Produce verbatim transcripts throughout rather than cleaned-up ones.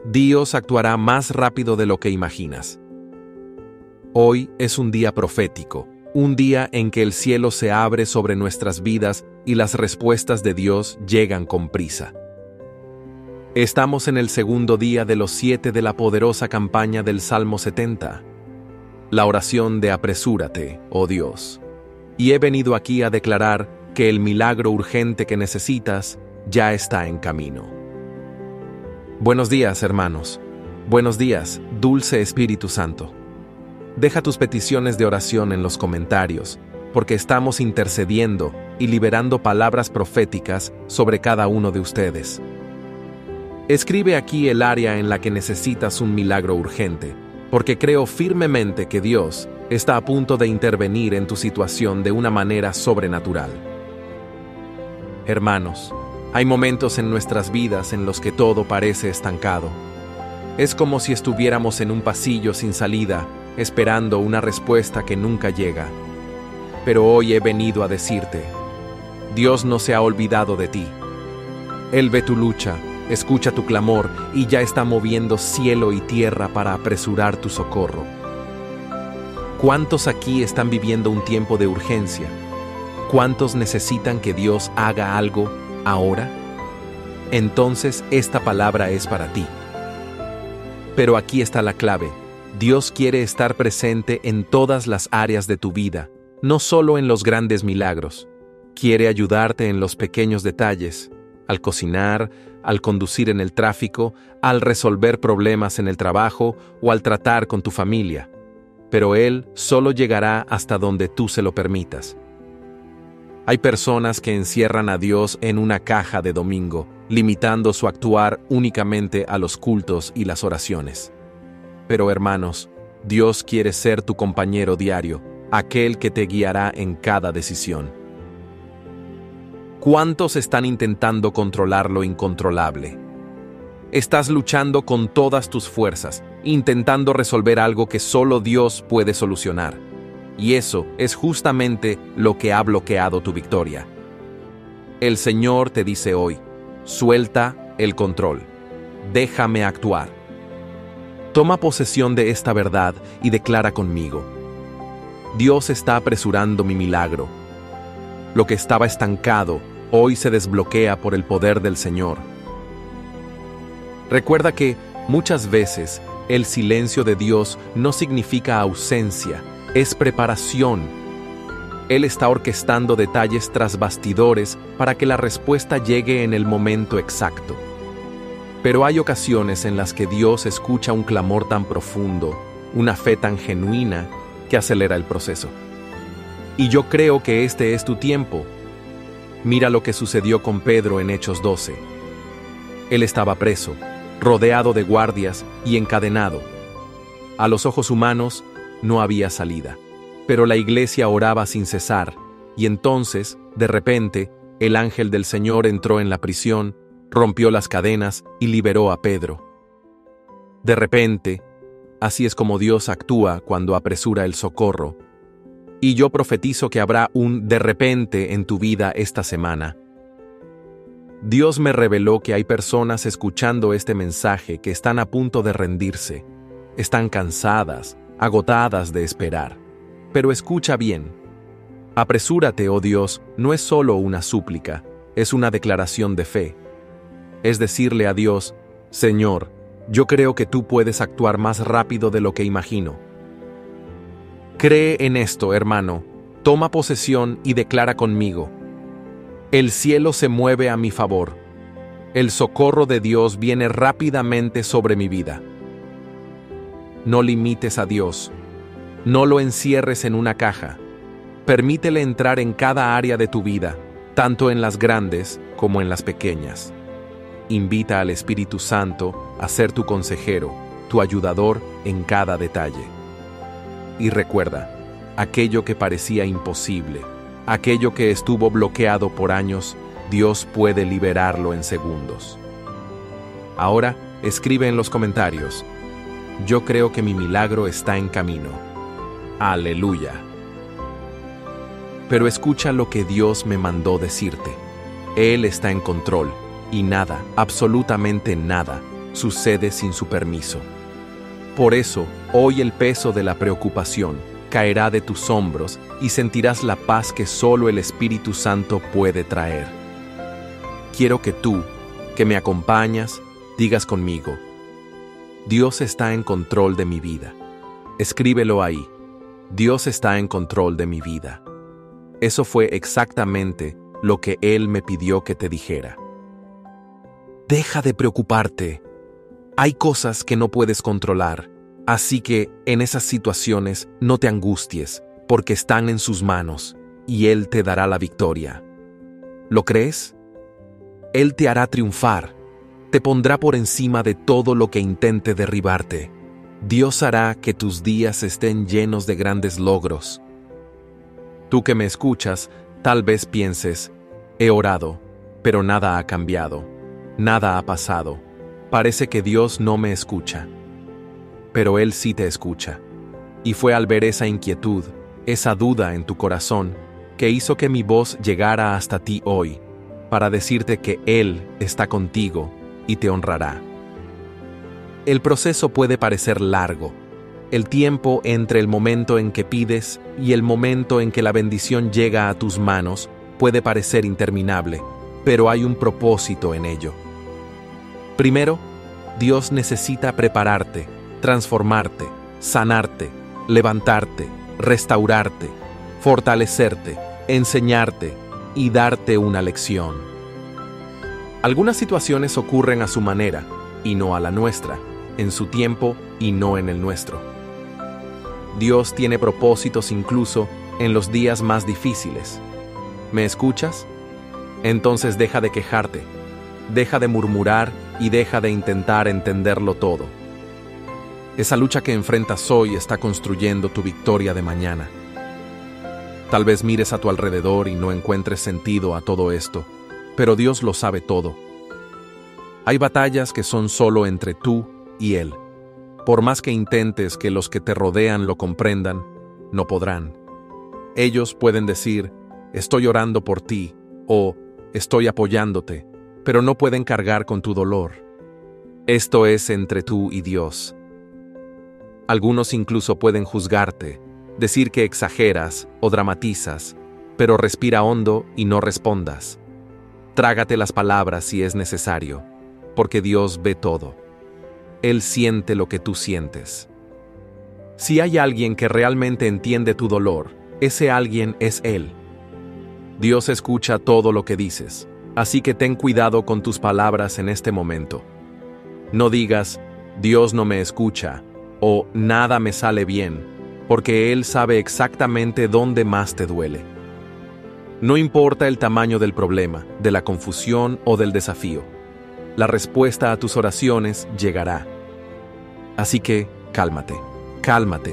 Dios actuará más rápido de lo que imaginas. Hoy es un día profético, un día en que el cielo se abre sobre nuestras vidas y las respuestas de Dios llegan con prisa. Estamos en el segundo día de los siete de la poderosa campaña del Salmo setenta. La oración de apresúrate, oh Dios. Y he venido aquí a declarar que el milagro urgente que necesitas ya está en camino. Buenos días, hermanos. Buenos días, dulce Espíritu Santo. Deja tus peticiones de oración en los comentarios, porque estamos intercediendo y liberando palabras proféticas sobre cada uno de ustedes. Escribe aquí el área en la que necesitas un milagro urgente, porque creo firmemente que Dios está a punto de intervenir en tu situación de una manera sobrenatural. Hermanos, hay momentos en nuestras vidas en los que todo parece estancado. Es como si estuviéramos en un pasillo sin salida, esperando una respuesta que nunca llega. Pero hoy he venido a decirte, Dios no se ha olvidado de ti. Él ve tu lucha, escucha tu clamor y ya está moviendo cielo y tierra para apresurar tu socorro. ¿Cuántos aquí están viviendo un tiempo de urgencia? ¿Cuántos necesitan que Dios haga algo ahora? Entonces esta palabra es para ti. Pero aquí está la clave. Dios quiere estar presente en todas las áreas de tu vida, no solo en los grandes milagros. Quiere ayudarte en los pequeños detalles, al cocinar, al conducir en el tráfico, al resolver problemas en el trabajo o al tratar con tu familia. Pero Él solo llegará hasta donde tú se lo permitas. Hay personas que encierran a Dios en una caja de domingo, limitando su actuar únicamente a los cultos y las oraciones. Pero hermanos, Dios quiere ser tu compañero diario, aquel que te guiará en cada decisión. ¿Cuántos están intentando controlar lo incontrolable? Estás luchando con todas tus fuerzas, intentando resolver algo que solo Dios puede solucionar. Y eso es justamente lo que ha bloqueado tu victoria. El Señor te dice hoy, suelta el control, déjame actuar. Toma posesión de esta verdad y declara conmigo, Dios está apresurando mi milagro. Lo que estaba estancado, hoy se desbloquea por el poder del Señor. Recuerda que, muchas veces, el silencio de Dios no significa ausencia, es preparación. Él está orquestando detalles tras bastidores para que la respuesta llegue en el momento exacto. Pero hay ocasiones en las que Dios escucha un clamor tan profundo, una fe tan genuina, que acelera el proceso. Y yo creo que este es tu tiempo. Mira lo que sucedió con Pedro en Hechos doce. Él estaba preso, rodeado de guardias y encadenado. A los ojos humanos no había salida, pero la iglesia oraba sin cesar, y entonces, de repente, el ángel del Señor entró en la prisión, rompió las cadenas y liberó a Pedro. De repente, así es como Dios actúa cuando apresura el socorro. Y yo profetizo que habrá un de repente en tu vida esta semana. Dios me reveló que hay personas escuchando este mensaje que están a punto de rendirse. Están cansadas, agotadas de esperar. Pero escucha bien. Apresúrate, oh Dios, no es solo una súplica, es una declaración de fe. Es decirle a Dios, Señor, yo creo que tú puedes actuar más rápido de lo que imagino. Cree en esto, hermano, toma posesión y declara conmigo. El cielo se mueve a mi favor. El socorro de Dios viene rápidamente sobre mi vida. No limites a Dios. No lo encierres en una caja. Permítele entrar en cada área de tu vida, tanto en las grandes como en las pequeñas. Invita al Espíritu Santo a ser tu consejero, tu ayudador en cada detalle. Y recuerda, aquello que parecía imposible, aquello que estuvo bloqueado por años, Dios puede liberarlo en segundos. Ahora, escribe en los comentarios, yo creo que mi milagro está en camino. Aleluya. Pero escucha lo que Dios me mandó decirte. Él está en control, y nada, absolutamente nada, sucede sin su permiso. Por eso, hoy el peso de la preocupación caerá de tus hombros y sentirás la paz que solo el Espíritu Santo puede traer. Quiero que tú, que me acompañas, digas conmigo: Dios está en control de mi vida. Escríbelo ahí. Dios está en control de mi vida. Eso fue exactamente lo que Él me pidió que te dijera. Deja de preocuparte. Hay cosas que no puedes controlar, así que en esas situaciones no te angusties, porque están en sus manos, y Él te dará la victoria. ¿Lo crees? Él te hará triunfar. Te pondrá por encima de todo lo que intente derribarte. Dios hará que tus días estén llenos de grandes logros. Tú que me escuchas, tal vez pienses: he orado, pero nada ha cambiado, nada ha pasado. Parece que Dios no me escucha. Pero Él sí te escucha. Y fue al ver esa inquietud, esa duda en tu corazón, que hizo que mi voz llegara hasta ti hoy, para decirte que Él está contigo y te honrará. El proceso puede parecer largo. El tiempo entre el momento en que pides y el momento en que la bendición llega a tus manos puede parecer interminable, pero hay un propósito en ello. Primero, Dios necesita prepararte, transformarte, sanarte, levantarte, restaurarte, fortalecerte, enseñarte y darte una lección. Algunas situaciones ocurren a su manera y no a la nuestra, en su tiempo y no en el nuestro. Dios tiene propósitos incluso en los días más difíciles. ¿Me escuchas? Entonces deja de quejarte, deja de murmurar y deja de intentar entenderlo todo. Esa lucha que enfrentas hoy está construyendo tu victoria de mañana. Tal vez mires a tu alrededor y no encuentres sentido a todo esto, pero Dios lo sabe todo. Hay batallas que son solo entre tú y Él. Por más que intentes que los que te rodean lo comprendan, no podrán. Ellos pueden decir: estoy orando por ti, o estoy apoyándote, pero no pueden cargar con tu dolor. Esto es entre tú y Dios. Algunos incluso pueden juzgarte, decir que exageras o dramatizas, pero respira hondo y no respondas. Trágate las palabras si es necesario, porque Dios ve todo. Él siente lo que tú sientes. Si hay alguien que realmente entiende tu dolor, ese alguien es Él. Dios escucha todo lo que dices, así que ten cuidado con tus palabras en este momento. No digas: Dios no me escucha, o nada me sale bien, porque Él sabe exactamente dónde más te duele. No importa el tamaño del problema, de la confusión o del desafío. La respuesta a tus oraciones llegará. Así que, cálmate, cálmate.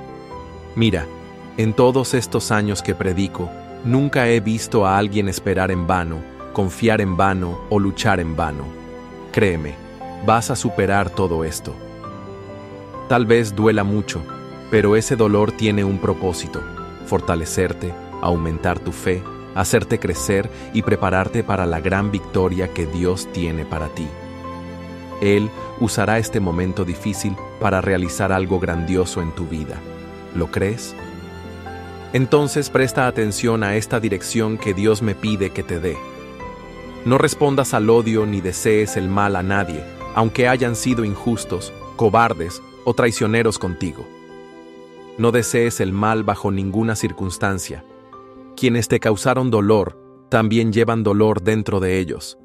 Mira, en todos estos años que predico, nunca he visto a alguien esperar en vano, confiar en vano o luchar en vano. Créeme, vas a superar todo esto. Tal vez duela mucho, pero ese dolor tiene un propósito: fortalecerte, aumentar tu fe, hacerte crecer y prepararte para la gran victoria que Dios tiene para ti. Él usará este momento difícil para realizar algo grandioso en tu vida. ¿Lo crees? Entonces presta atención a esta dirección que Dios me pide que te dé. No respondas al odio ni desees el mal a nadie, aunque hayan sido injustos, cobardes o traicioneros contigo. No desees el mal bajo ninguna circunstancia. Quienes te causaron dolor, también llevan dolor dentro de ellos.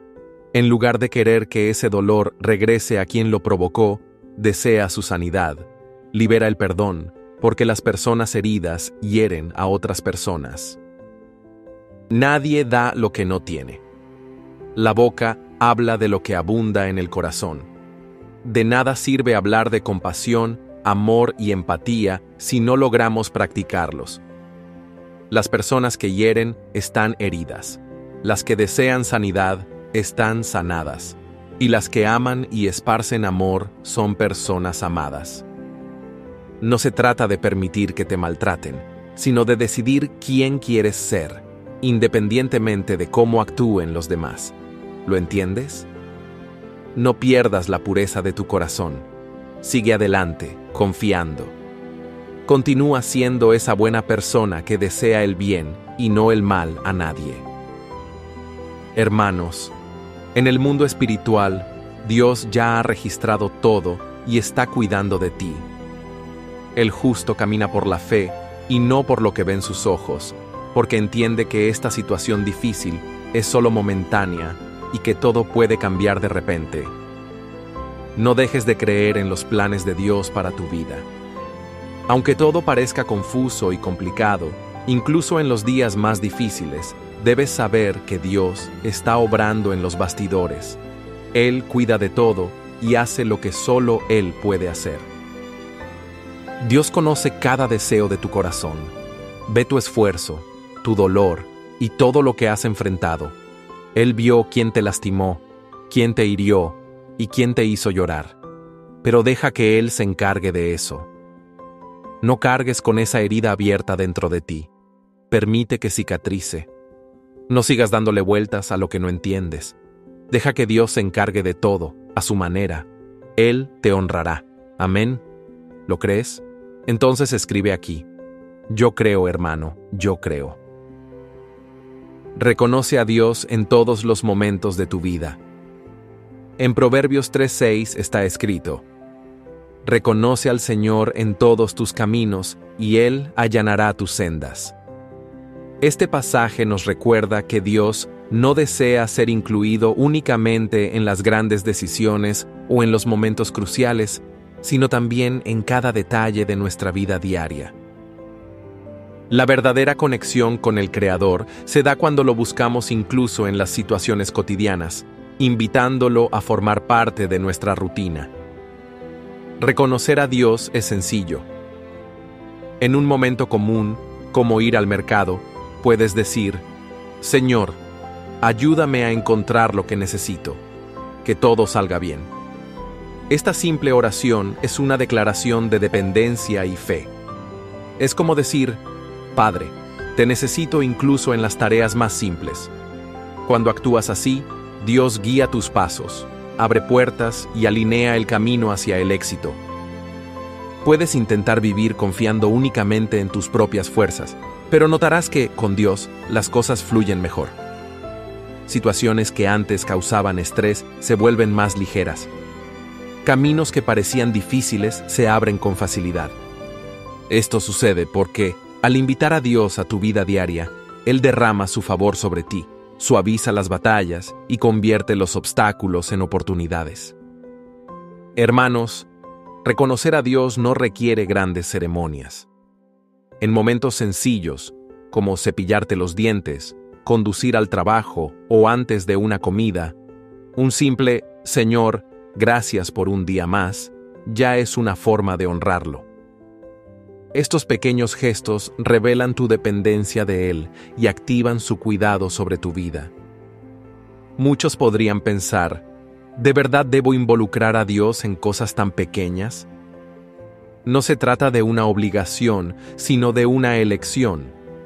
En lugar de querer que ese dolor regrese a quien lo provocó, desea su sanidad. Libera el perdón, porque las personas heridas hieren a otras personas. Nadie da lo que no tiene. La boca habla de lo que abunda en el corazón. De nada sirve hablar de compasión, amor y empatía si no logramos practicarlos. Las personas que hieren están heridas. Las que desean sanidad están sanadas. Y las que aman y esparcen amor son personas amadas. No se trata de permitir que te maltraten, sino de decidir quién quieres ser, independientemente de cómo actúen los demás. ¿Lo entiendes? no pierdas la pureza de tu corazón. Sigue adelante, confiando. Continúa siendo esa buena persona que desea el bien y no el mal a nadie. Hermanos, en el mundo espiritual, Dios ya ha registrado todo y está cuidando de ti. El justo camina por la fe y no por lo que ven sus ojos, porque entiende que esta situación difícil es solo momentánea y que todo puede cambiar de repente. No dejes de creer en los planes de Dios para tu vida. Aunque todo parezca confuso y complicado, incluso en los días más difíciles, debes saber que Dios está obrando en los bastidores. Él cuida de todo y hace lo que solo Él puede hacer. Dios conoce cada deseo de tu corazón. Ve tu esfuerzo, tu dolor y todo lo que has enfrentado. Él vio quién te lastimó, quién te hirió y quién te hizo llorar. Pero deja que Él se encargue de eso. No cargues con esa herida abierta dentro de ti. Permite que cicatrice. No sigas dándole vueltas a lo que no entiendes. Deja que Dios se encargue de todo, a su manera. Él te honrará. Amén. ¿Lo crees? Entonces escribe aquí: yo creo, hermano, yo creo. Reconoce a Dios en todos los momentos de tu vida. En Proverbios tres seis está escrito: reconoce al Señor en todos tus caminos, y Él allanará tus sendas. Este pasaje nos recuerda que Dios no desea ser incluido únicamente en las grandes decisiones o en los momentos cruciales, sino también en cada detalle de nuestra vida diaria. La verdadera conexión con el Creador se da cuando lo buscamos incluso en las situaciones cotidianas, invitándolo a formar parte de nuestra rutina. Reconocer a Dios es sencillo. En un momento común, como ir al mercado, puedes decir: Señor, ayúdame a encontrar lo que necesito, que todo salga bien. Esta simple oración es una declaración de dependencia y fe. Es como decir: Padre, te necesito incluso en las tareas más simples. Cuando actúas así, Dios guía tus pasos, abre puertas y alinea el camino hacia el éxito. Puedes intentar vivir confiando únicamente en tus propias fuerzas, pero notarás que, con Dios, las cosas fluyen mejor. Situaciones que antes causaban estrés se vuelven más ligeras. Caminos que parecían difíciles se abren con facilidad. Esto sucede porque, al invitar a Dios a tu vida diaria, Él derrama su favor sobre ti, suaviza las batallas y convierte los obstáculos en oportunidades. Hermanos, reconocer a Dios no requiere grandes ceremonias. En momentos sencillos, como cepillarte los dientes, conducir al trabajo o antes de una comida, un simple «Señor, gracias por un día más» ya es una forma de honrarlo. Estos pequeños gestos revelan tu dependencia de Él y activan su cuidado sobre tu vida. Muchos podrían pensar: ¿de verdad debo involucrar a Dios en cosas tan pequeñas? No se trata de una obligación, sino de una elección.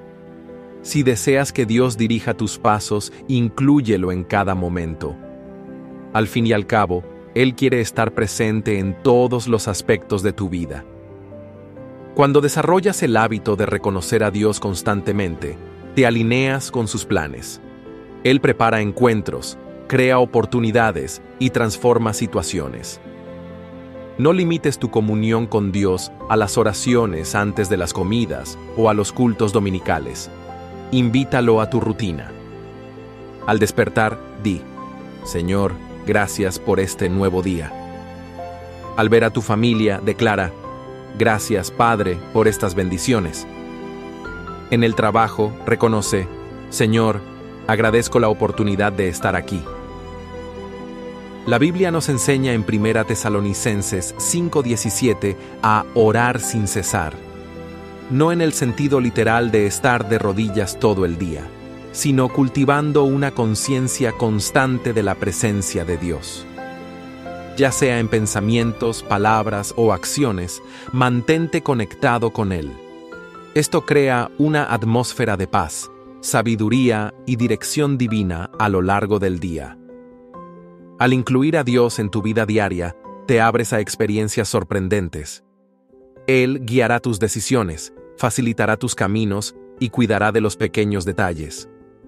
Si deseas que Dios dirija tus pasos, inclúyelo en cada momento. Al fin y al cabo, Él quiere estar presente en todos los aspectos de tu vida. Cuando desarrollas el hábito de reconocer a Dios constantemente, te alineas con sus planes. Él prepara encuentros, crea oportunidades y transforma situaciones. No limites tu comunión con Dios a las oraciones antes de las comidas o a los cultos dominicales. Invítalo a tu rutina. Al despertar, di: Señor, gracias por este nuevo día. Al ver a tu familia, declara: Gracias, Padre, por estas bendiciones. En el trabajo, reconoce: Señor, agradezco la oportunidad de estar aquí. La Biblia nos enseña en Primera Tesalonicenses cinco diecisiete a orar sin cesar. No en el sentido literal de estar de rodillas todo el día, sino cultivando una conciencia constante de la presencia de Dios. Ya sea en pensamientos, palabras o acciones, mantente conectado con Él. Esto crea una atmósfera de paz, sabiduría y dirección divina a lo largo del día. Al incluir a Dios en tu vida diaria, te abres a experiencias sorprendentes. Él guiará tus decisiones, facilitará tus caminos y cuidará de los pequeños detalles.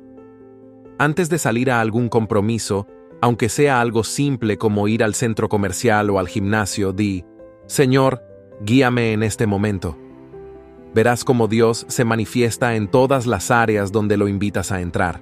Antes de salir a algún compromiso, aunque sea algo simple como ir al centro comercial o al gimnasio, di: Señor, guíame en este momento. Verás cómo Dios se manifiesta en todas las áreas donde lo invitas a entrar.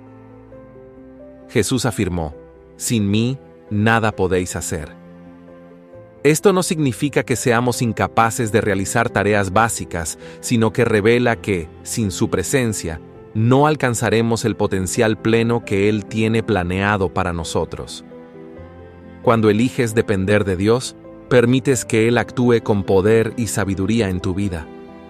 Jesús afirmó: sin mí, nada podéis hacer. Esto no significa que seamos incapaces de realizar tareas básicas, sino que revela que, sin su presencia, no alcanzaremos el potencial pleno que Él tiene planeado para nosotros. Cuando eliges depender de Dios, permites que Él actúe con poder y sabiduría en tu vida.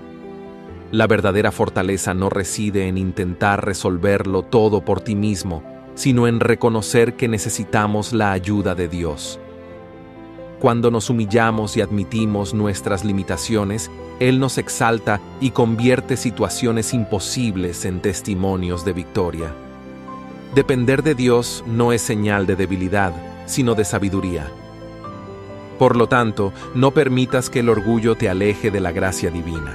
La verdadera fortaleza no reside en intentar resolverlo todo por ti mismo, sino en reconocer que necesitamos la ayuda de Dios. Cuando nos humillamos y admitimos nuestras limitaciones, Él nos exalta y convierte situaciones imposibles en testimonios de victoria. Depender de Dios no es señal de debilidad, sino de sabiduría. Por lo tanto, no permitas que el orgullo te aleje de la gracia divina.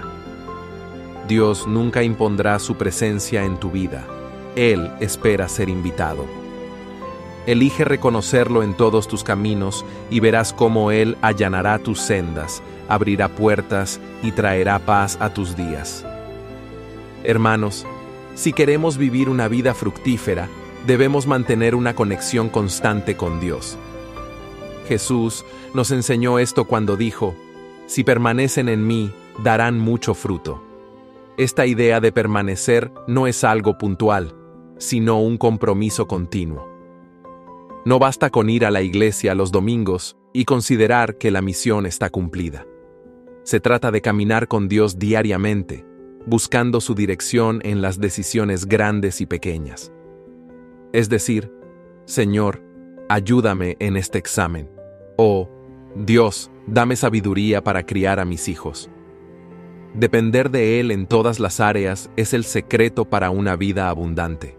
Dios nunca impondrá su presencia en tu vida. Él espera ser invitado. Elige reconocerlo en todos tus caminos y verás cómo Él allanará tus sendas, abrirá puertas y traerá paz a tus días. Hermanos, si queremos vivir una vida fructífera, debemos mantener una conexión constante con Dios. Jesús nos enseñó esto cuando dijo: si permanecen en mí, darán mucho fruto. Esta idea de permanecer no es algo puntual, sino un compromiso continuo. No basta con ir a la iglesia los domingos y considerar que la misión está cumplida. Se trata de caminar con Dios diariamente, buscando su dirección en las decisiones grandes y pequeñas. Es decir, Señor, ayúdame en este examen. O, Dios, dame sabiduría para criar a mis hijos. Depender de Él en todas las áreas es el secreto para una vida abundante.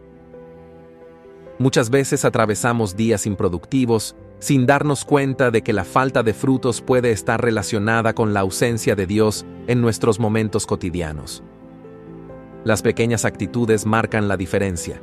Muchas veces atravesamos días improductivos sin darnos cuenta de que la falta de frutos puede estar relacionada con la ausencia de Dios en nuestros momentos cotidianos. Las pequeñas actitudes marcan la diferencia.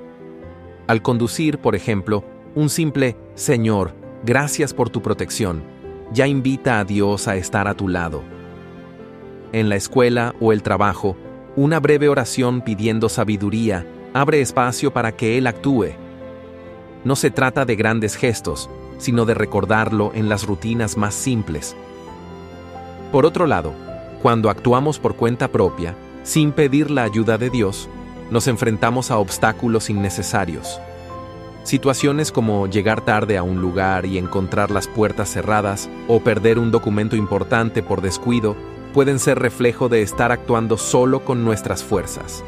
Al conducir, por ejemplo, un simple «Señor, gracias por tu protección» ya invita a Dios a estar a tu lado. En la escuela o el trabajo, una breve oración pidiendo sabiduría abre espacio para que Él actúe. No se trata de grandes gestos, sino de recordarlo en las rutinas más simples. Por otro lado, cuando actuamos por cuenta propia, sin pedir la ayuda de Dios, nos enfrentamos a obstáculos innecesarios. Situaciones como llegar tarde a un lugar y encontrar las puertas cerradas o perder un documento importante por descuido pueden ser reflejo de estar actuando solo con nuestras fuerzas.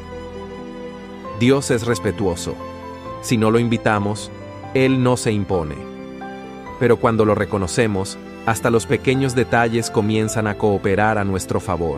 Dios es respetuoso. Si no lo invitamos, Él no se impone. Pero cuando lo reconocemos, hasta los pequeños detalles comienzan a cooperar a nuestro favor.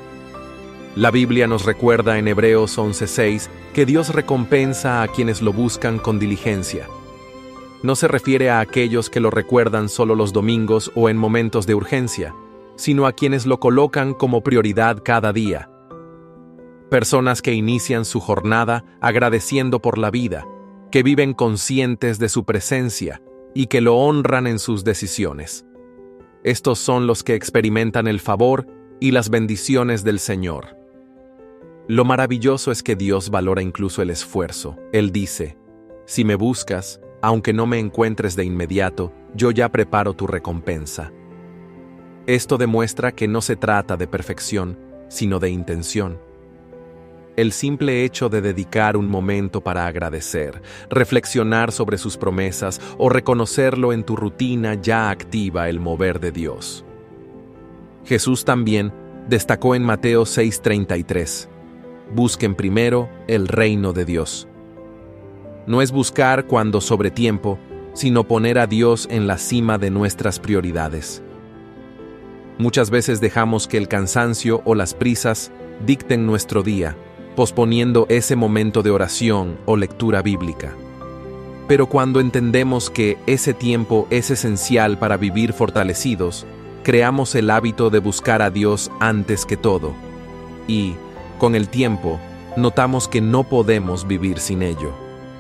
La Biblia nos recuerda en Hebreos once seis que Dios recompensa a quienes lo buscan con diligencia. No se refiere a aquellos que lo recuerdan solo los domingos o en momentos de urgencia, sino a quienes lo colocan como prioridad cada día. Personas que inician su jornada agradeciendo por la vida, que viven conscientes de su presencia y que lo honran en sus decisiones. Estos son los que experimentan el favor y las bendiciones del Señor. Lo maravilloso es que Dios valora incluso el esfuerzo. Él dice: si me buscas, aunque no me encuentres de inmediato, yo ya preparo tu recompensa. Esto demuestra que no se trata de perfección, sino de intención. El simple hecho de dedicar un momento para agradecer, reflexionar sobre sus promesas o reconocerlo en tu rutina ya activa el mover de Dios. Jesús también destacó en Mateo seis treinta y tres: busquen primero el reino de Dios. No es buscar cuando sobre tiempo, sino poner a Dios en la cima de nuestras prioridades. Muchas veces dejamos que el cansancio o las prisas dicten nuestro día, posponiendo ese momento de oración o lectura bíblica. Pero cuando entendemos que ese tiempo es esencial para vivir fortalecidos, creamos el hábito de buscar a Dios antes que todo. Y, con el tiempo, notamos que no podemos vivir sin ello.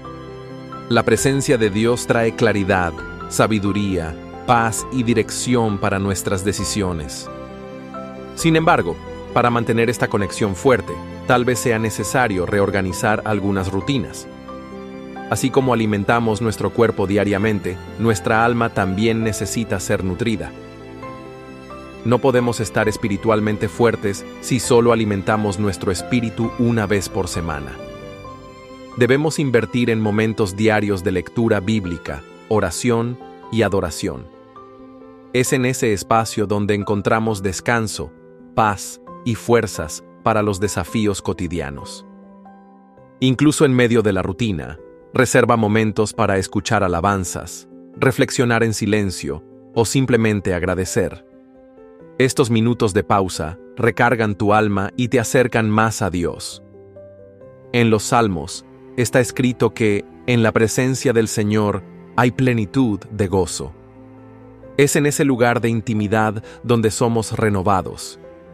La presencia de Dios trae claridad, sabiduría, paz y dirección para nuestras decisiones. Sin embargo, para mantener esta conexión fuerte, tal vez sea necesario reorganizar algunas rutinas. Así como alimentamos nuestro cuerpo diariamente, nuestra alma también necesita ser nutrida. No podemos estar espiritualmente fuertes si solo alimentamos nuestro espíritu una vez por semana. Debemos invertir en momentos diarios de lectura bíblica, oración y adoración. Es en ese espacio donde encontramos descanso, paz y fuerzas para los desafíos cotidianos. Incluso en medio de la rutina, reserva momentos para escuchar alabanzas, reflexionar en silencio o simplemente agradecer. Estos minutos de pausa recargan tu alma y te acercan más a Dios. En los Salmos está escrito que en la presencia del Señor hay plenitud de gozo. Es en ese lugar de intimidad donde somos renovados.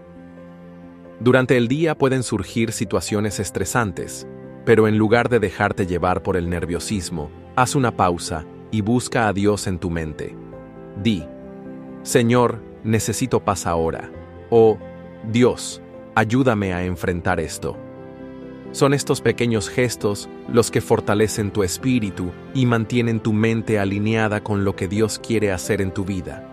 Durante el día pueden surgir situaciones estresantes, pero en lugar de dejarte llevar por el nerviosismo, haz una pausa y busca a Dios en tu mente. Di: Señor, necesito paz ahora. O, Dios, ayúdame a enfrentar esto. Son estos pequeños gestos los que fortalecen tu espíritu y mantienen tu mente alineada con lo que Dios quiere hacer en tu vida.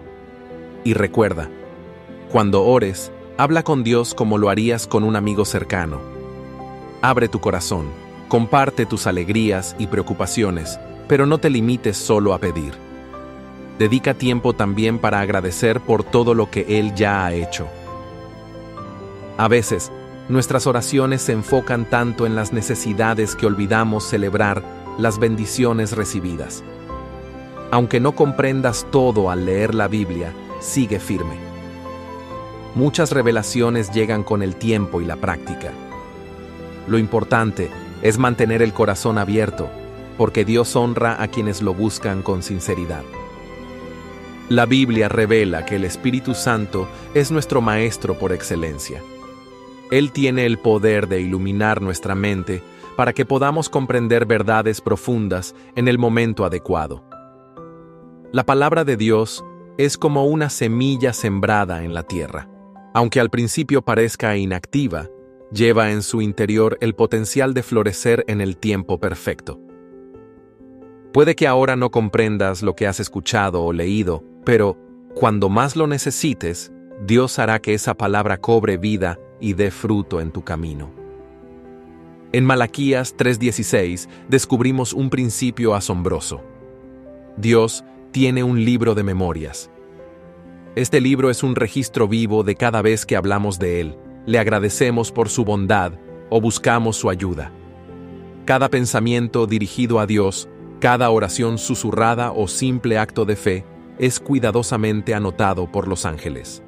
Y recuerda, cuando ores, habla con Dios como lo harías con un amigo cercano. Abre tu corazón, comparte tus alegrías y preocupaciones, pero no te limites solo a pedir. Dedica tiempo también para agradecer por todo lo que Él ya ha hecho. A veces, nuestras oraciones se enfocan tanto en las necesidades que olvidamos celebrar las bendiciones recibidas. Aunque no comprendas todo al leer la Biblia, sigue firme. Muchas revelaciones llegan con el tiempo y la práctica. Lo importante es mantener el corazón abierto, porque Dios honra a quienes lo buscan con sinceridad. La Biblia revela que el Espíritu Santo es nuestro Maestro por excelencia. Él tiene el poder de iluminar nuestra mente para que podamos comprender verdades profundas en el momento adecuado. La palabra de Dios es como una semilla sembrada en la tierra. Aunque al principio parezca inactiva, lleva en su interior el potencial de florecer en el tiempo perfecto. Puede que ahora no comprendas lo que has escuchado o leído, pero cuando más lo necesites, Dios hará que esa palabra cobre vida y dé fruto en tu camino. En Malaquías tres dieciséis descubrimos un principio asombroso. Dios tiene un libro de memorias. Este libro es un registro vivo de cada vez que hablamos de Él, le agradecemos por su bondad o buscamos su ayuda. Cada pensamiento dirigido a Dios, cada oración susurrada o simple acto de fe, es cuidadosamente anotado por los ángeles.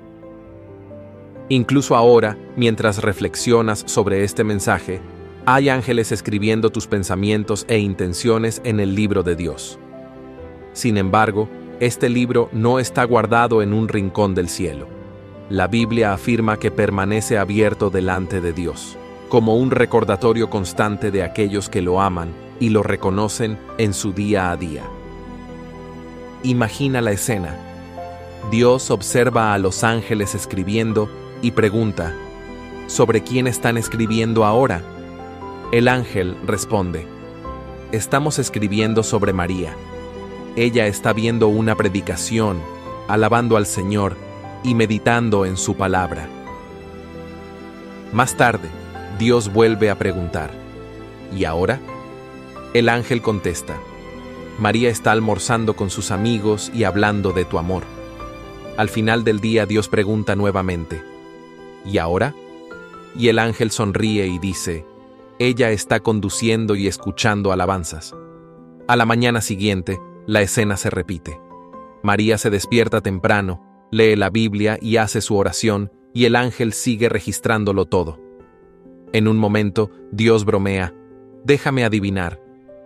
Incluso ahora, mientras reflexionas sobre este mensaje, hay ángeles escribiendo tus pensamientos e intenciones en el libro de Dios. Sin embargo, este libro no está guardado en un rincón del cielo. La Biblia afirma que permanece abierto delante de Dios, como un recordatorio constante de aquellos que lo aman y lo reconocen en su día a día. Imagina la escena. Dios observa a los ángeles escribiendo y pregunta: ¿sobre quién están escribiendo ahora? El ángel responde: estamos escribiendo sobre María. Ella está viendo una predicación, alabando al Señor y meditando en su palabra. Más tarde, Dios vuelve a preguntar: ¿y ahora? El ángel contesta: María está almorzando con sus amigos y hablando de tu amor. Al final del día, Dios pregunta nuevamente: ¿y ahora? Y el ángel sonríe y dice: ella está conduciendo y escuchando alabanzas. A la mañana siguiente, la escena se repite. María se despierta temprano, lee la Biblia y hace su oración, y el ángel sigue registrándolo todo. En un momento, Dios bromea: déjame adivinar,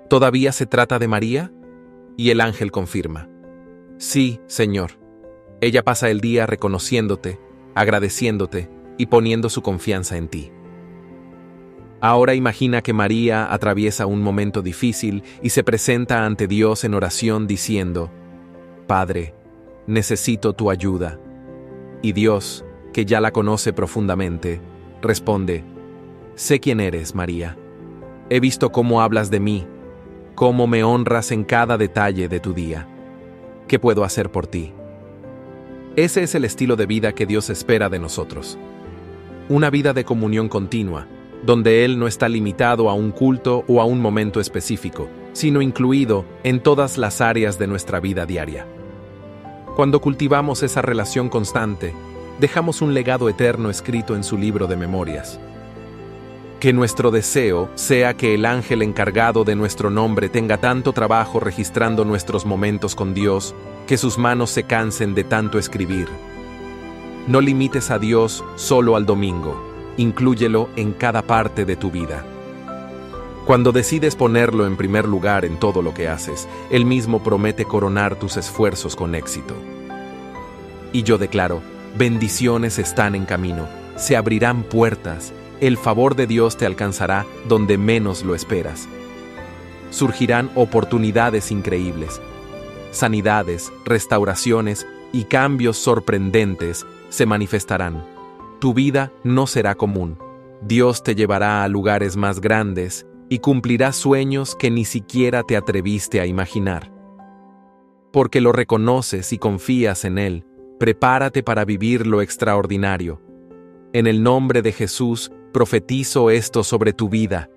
¿Todavía se trata de María? Y el ángel confirma: Sí, Señor. Ella pasa el día reconociéndote, agradeciéndote y poniendo su confianza en ti. Ahora imagina que María atraviesa un momento difícil y se presenta ante Dios en oración diciendo: Padre, necesito tu ayuda. Y Dios, que ya la conoce profundamente, responde: Sé quién eres, María. He visto cómo hablas de mí, cómo me honras en cada detalle de tu día. ¿Qué puedo hacer por ti? Ese es el estilo de vida que Dios espera de nosotros. Una vida de comunión continua, donde Él no está limitado a un culto o a un momento específico, sino incluido en todas las áreas de nuestra vida diaria. Cuando cultivamos esa relación constante, dejamos un legado eterno escrito en su libro de memorias. Que nuestro deseo sea que el ángel encargado de nuestro nombre tenga tanto trabajo registrando nuestros momentos con Dios, que sus manos se cansen de tanto escribir. No limites a Dios solo al domingo, inclúyelo en cada parte de tu vida. Cuando decides ponerlo en primer lugar en todo lo que haces, Él mismo promete coronar tus esfuerzos con éxito. Y yo declaro: bendiciones están en camino, se abrirán puertas, el favor de Dios te alcanzará donde menos lo esperas. Surgirán oportunidades increíbles, sanidades, restauraciones y cambios sorprendentes se manifestarán. Tu vida no será común. Dios te llevará a lugares más grandes y cumplirá sueños que ni siquiera te atreviste a imaginar. Porque lo reconoces y confías en Él, prepárate para vivir lo extraordinario. En el nombre de Jesús, profetizo esto sobre tu vida.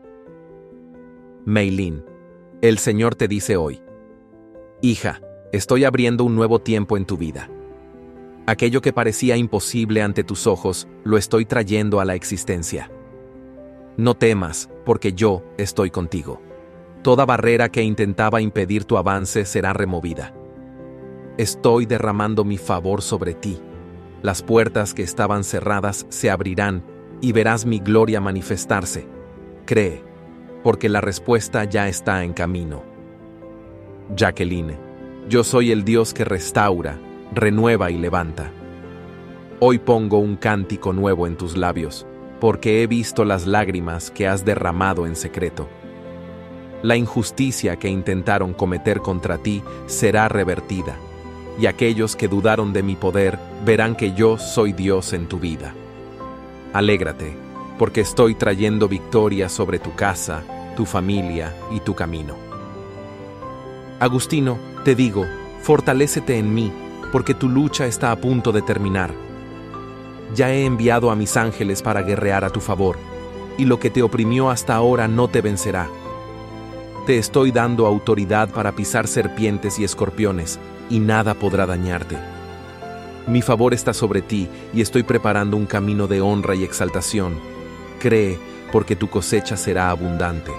Meilín, el Señor te dice hoy: Hija, estoy abriendo un nuevo tiempo en tu vida. Aquello que parecía imposible ante tus ojos, lo estoy trayendo a la existencia. No temas, porque yo estoy contigo. Toda barrera que intentaba impedir tu avance será removida. Estoy derramando mi favor sobre ti. Las puertas que estaban cerradas se abrirán y verás mi gloria manifestarse. Cree, porque la respuesta ya está en camino. Jacqueline, yo soy el Dios que restaura, renueva y levanta. Hoy pongo un cántico nuevo en tus labios, porque he visto las lágrimas que has derramado en secreto. La injusticia que intentaron cometer contra ti será revertida, y aquellos que dudaron de mi poder verán que yo soy Dios en tu vida. Alégrate, porque estoy trayendo victoria sobre tu casa, tu familia y tu camino. Agustino, te digo, fortalécete en mí, porque tu lucha está a punto de terminar. Ya he enviado a mis ángeles para guerrear a tu favor, y lo que te oprimió hasta ahora no te vencerá. Te estoy dando autoridad para pisar serpientes y escorpiones, y nada podrá dañarte. Mi favor está sobre ti, y estoy preparando un camino de honra y exaltación. Cree, porque tu cosecha será abundante.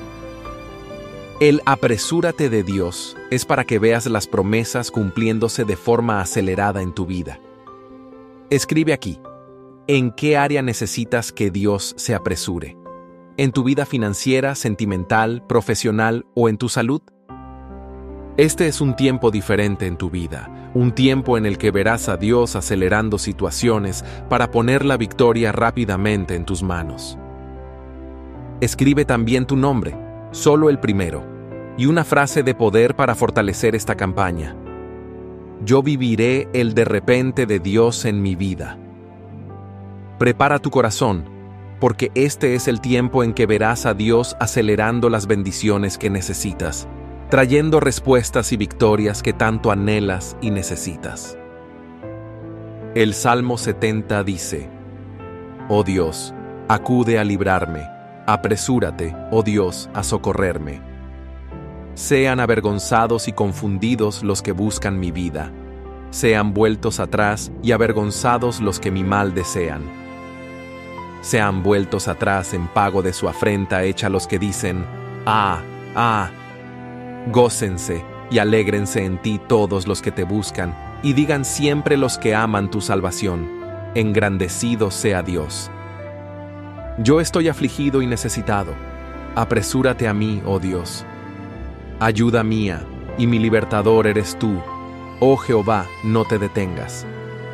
El apresúrate de Dios es para que veas las promesas cumpliéndose de forma acelerada en tu vida. Escribe aquí: ¿en qué área necesitas que Dios se apresure? ¿En tu vida financiera, sentimental, profesional o en tu salud? Este es un tiempo diferente en tu vida, un tiempo en el que verás a Dios acelerando situaciones para poner la victoria rápidamente en tus manos. Escribe también tu nombre, solo el primero, y una frase de poder para fortalecer esta campaña. Yo viviré el de repente de Dios en mi vida. Prepara tu corazón, porque este es el tiempo en que verás a Dios acelerando las bendiciones que necesitas, trayendo respuestas y victorias que tanto anhelas y necesitas. El Salmo setenta dice: Oh Dios, acude a librarme, apresúrate, oh Dios, a socorrerme. Sean avergonzados y confundidos los que buscan mi vida, sean vueltos atrás y avergonzados los que mi mal desean. Sean vueltos atrás en pago de su afrenta hecha los que dicen: Ah, ah. Gócense y alégrense en ti todos los que te buscan, y digan siempre los que aman tu salvación: Engrandecido sea Dios. Yo estoy afligido y necesitado, Apresúrate a mí, oh Dios. Ayuda mía, y mi libertador eres tú. Oh Jehová, no te detengas.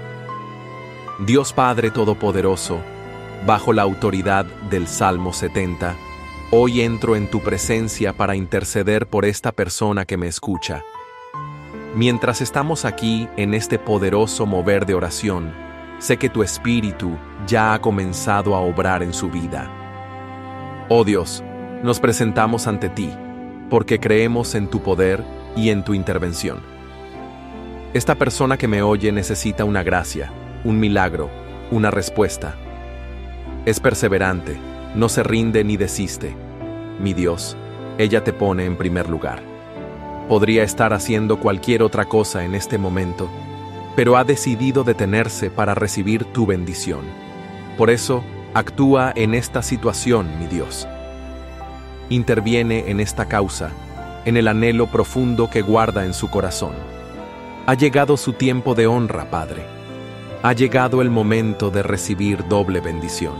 Dios Padre Todopoderoso, bajo la autoridad del Salmo setenta, hoy entro en tu presencia para interceder por esta persona que me escucha. Mientras estamos aquí en este poderoso mover de oración, sé que tu Espíritu ya ha comenzado a obrar en su vida. Oh Dios, nos presentamos ante ti, porque creemos en tu poder y en tu intervención. Esta persona que me oye necesita una gracia, un milagro, una respuesta. Es perseverante, no se rinde ni desiste. Mi Dios, ella te pone en primer lugar. Podría estar haciendo cualquier otra cosa en este momento, pero ha decidido detenerse para recibir tu bendición. Por eso, actúa en esta situación, mi Dios. Interviene en esta causa, en el anhelo profundo que guarda en su corazón. Ha llegado su tiempo de honra, Padre. Ha llegado el momento de recibir doble bendición.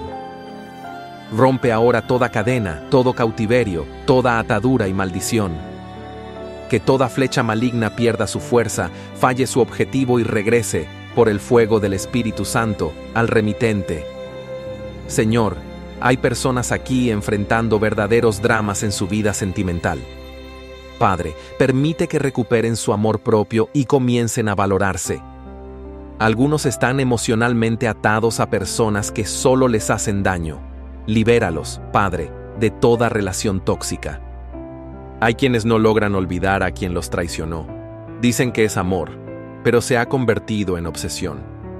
Rompe ahora toda cadena, todo cautiverio, toda atadura y maldición. Que toda flecha maligna pierda su fuerza, falle su objetivo y regrese, por el fuego del Espíritu Santo, al remitente. Señor, hay personas aquí enfrentando verdaderos dramas en su vida sentimental. Padre, permite que recuperen su amor propio y comiencen a valorarse. Algunos están emocionalmente atados a personas que solo les hacen daño. Libéralos, Padre, de toda relación tóxica. Hay quienes no logran olvidar a quien los traicionó. Dicen que es amor, pero se ha convertido en obsesión.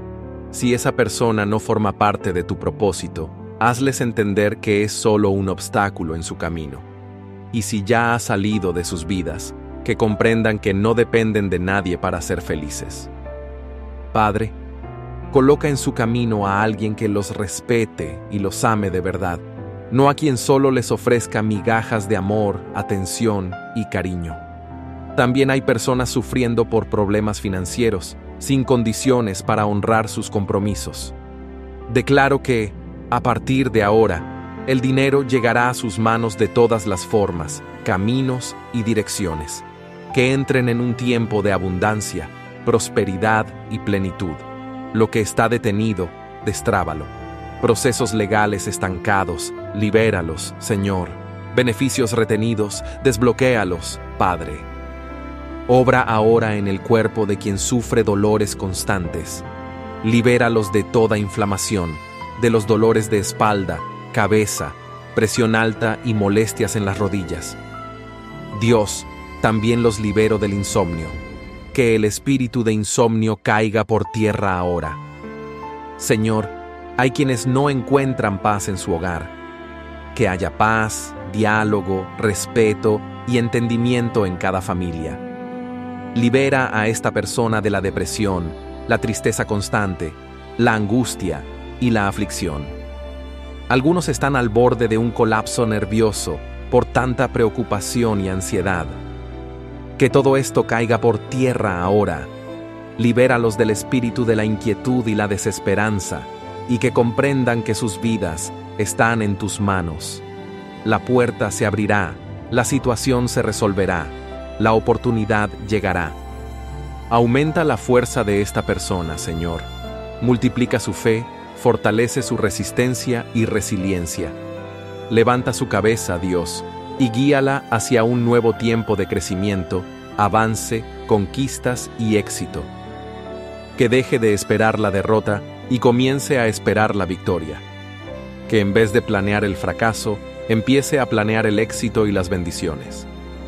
Si esa persona no forma parte de tu propósito, hazles entender que es solo un obstáculo en su camino. Y si ya ha salido de sus vidas, que comprendan que no dependen de nadie para ser felices. Padre, coloca en su camino a alguien que los respete y los ame de verdad, no a quien solo les ofrezca migajas de amor, atención y cariño. También hay personas sufriendo por problemas financieros, sin condiciones para honrar sus compromisos. Declaro que, a partir de ahora, el dinero llegará a sus manos de todas las formas, caminos y direcciones. Que entren en un tiempo de abundancia, prosperidad y plenitud. Lo que está detenido, destrábalo. Procesos legales estancados, libéralos, Señor. Beneficios retenidos, desbloquéalos, Padre. Obra ahora en el cuerpo de quien sufre dolores constantes. Libéralos de toda inflamación, de los dolores de espalda, cabeza, presión alta y molestias en las rodillas. Dios, también los libero del insomnio. Que el espíritu de insomnio caiga por tierra ahora. Señor, hay quienes no encuentran paz en su hogar. Que haya paz, diálogo, respeto y entendimiento en cada familia. Libera a esta persona de la depresión, la tristeza constante, la angustia y la aflicción. Algunos están al borde de un colapso nervioso por tanta preocupación y ansiedad. Que todo esto caiga por tierra ahora. Libéralos del espíritu de la inquietud y la desesperanza, y que comprendan que sus vidas están en tus manos. La puerta se abrirá, la situación se resolverá, la oportunidad llegará. Aumenta la fuerza de esta persona, Señor. Multiplica su fe, fortalece su resistencia y resiliencia. Levanta su cabeza, Dios, y guíala hacia un nuevo tiempo de crecimiento, avance, conquistas y éxito. Que deje de esperar la derrota y comience a esperar la victoria. Que en vez de planear el fracaso, empiece a planear el éxito y las bendiciones.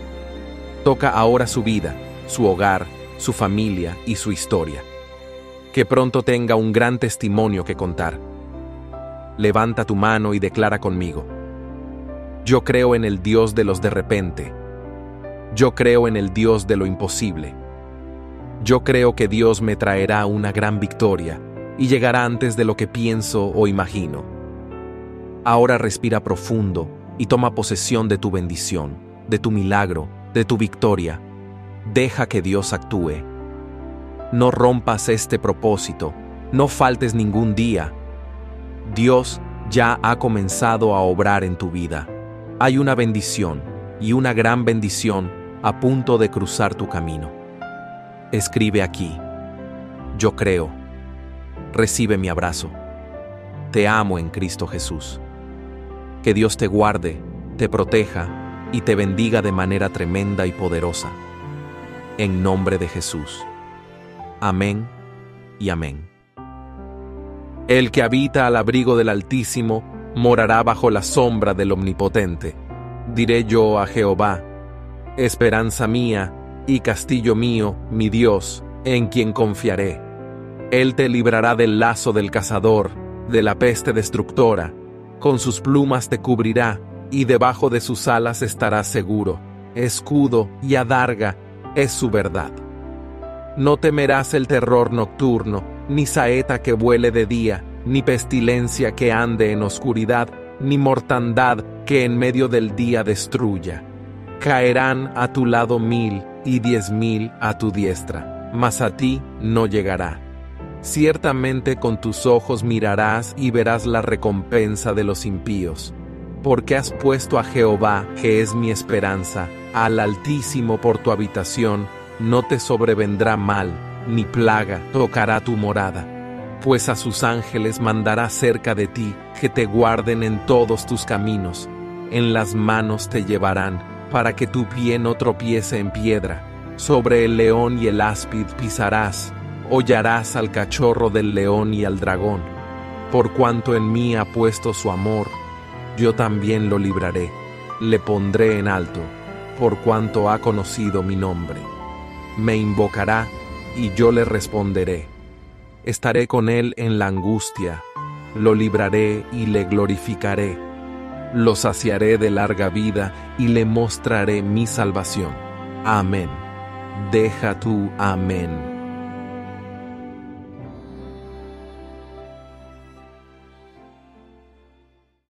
Toca ahora su vida, su hogar, su familia y su historia. Que pronto tenga un gran testimonio que contar. Levanta tu mano y declara conmigo. Yo creo en el Dios de los de repente. Yo creo en el Dios de lo imposible. Yo creo que Dios me traerá una gran victoria y llegará antes de lo que pienso o imagino. Ahora respira profundo y toma posesión de tu bendición, de tu milagro, de tu victoria. Deja que Dios actúe. No rompas este propósito, no faltes ningún día. Dios ya ha comenzado a obrar en tu vida. Hay una bendición, y una gran bendición, a punto de cruzar tu camino. Escribe aquí: yo creo. Recibe mi abrazo. Te amo en Cristo Jesús. Que Dios te guarde, te proteja y te bendiga de manera tremenda y poderosa. En nombre de Jesús. Amén y amén. El que habita al abrigo del Altísimo morará bajo la sombra del Omnipotente. Diré yo a Jehová: esperanza mía y castillo mío, mi Dios, en quien confiaré. Él te librará del lazo del cazador, de la peste destructora. Con sus plumas te cubrirá, y debajo de sus alas estarás seguro. Escudo y adarga es su verdad. No temerás el terror nocturno, ni saeta que vuele de día, ni pestilencia que ande en oscuridad, ni mortandad que en medio del día destruya. Caerán a tu lado mil y diez mil a tu diestra, mas a ti no llegará. Ciertamente con tus ojos mirarás y verás la recompensa de los impíos. Porque has puesto a Jehová, que es mi esperanza, al Altísimo por tu habitación, no te sobrevendrá mal, ni plaga tocará tu morada. Pues a sus ángeles mandará cerca de ti, que te guarden en todos tus caminos. En las manos te llevarán, para que tu pie no tropiece en piedra. Sobre el león y el áspid pisarás, hollarás al cachorro del león y al dragón. Por cuanto en mí ha puesto su amor, yo también lo libraré, le pondré en alto, por cuanto ha conocido mi nombre. Me invocará, y yo le responderé. Estaré con él en la angustia, lo libraré y le glorificaré. Lo saciaré de larga vida y le mostraré mi salvación. Amén. Deja tú amén.